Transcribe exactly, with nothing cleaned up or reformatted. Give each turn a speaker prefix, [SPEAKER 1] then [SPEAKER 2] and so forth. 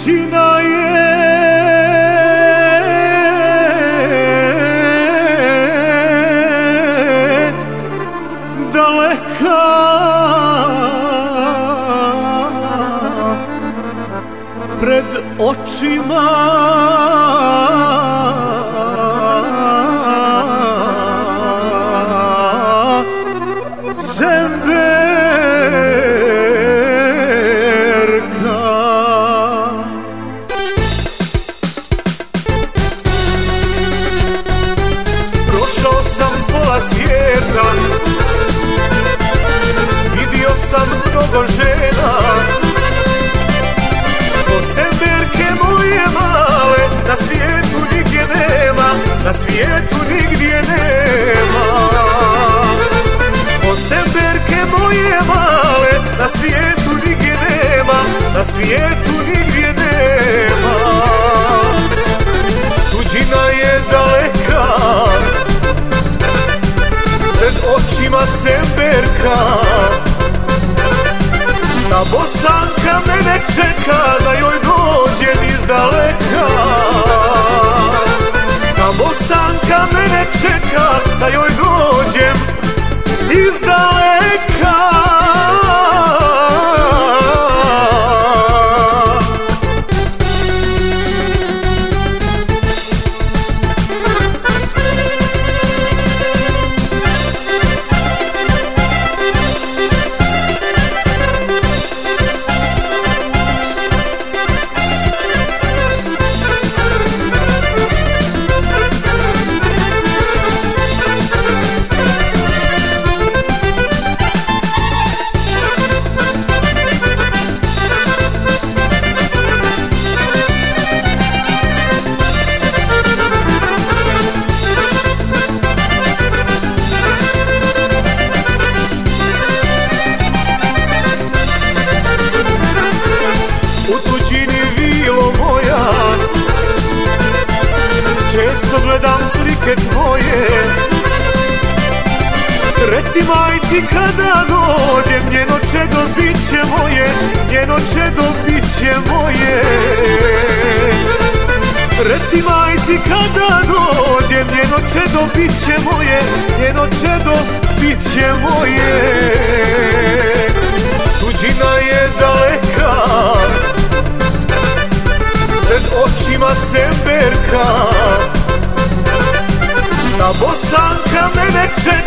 [SPEAKER 1] tuđina je daleka, pred očima Zemberka. Prošao sam pola svijeta, vidio sam mnogo žena, ko Zemberke moje male na svijetu nigdje nema, na svijetu nigdje nema. Ko Zemberke moje male na svijetu nigdje nema, na svijetu nigdje nema. Tuđina je daleka, pred očima Zemberka. Ta Bosanka mene čeka da joj dođem iz daleka. Ta Bosanka mene čeka da joj dođem iz daleka. Često gledam slike tvoje, reci majci kada dođem, njeno čedo bit će moje, njeno čedo bit će moje. Reci majci kada dođem, njeno čedo bit će moje, njeno čedo bit će moje. Tuđina je daleka, pred očima Zemberka. Ta Bosanka mene čeka